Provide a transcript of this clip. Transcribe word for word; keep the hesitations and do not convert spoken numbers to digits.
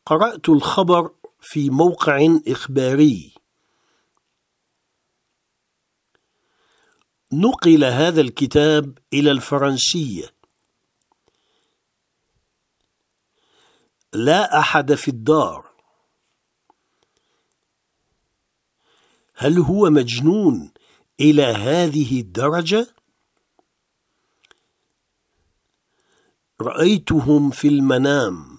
قرأت الخبر في موقع إخباري. نقل هذا الكتاب إلى الفرنسية. لا أحد في الدار. هل هو مجنون إلى هذه الدرجة؟ رأيتهم في المنام.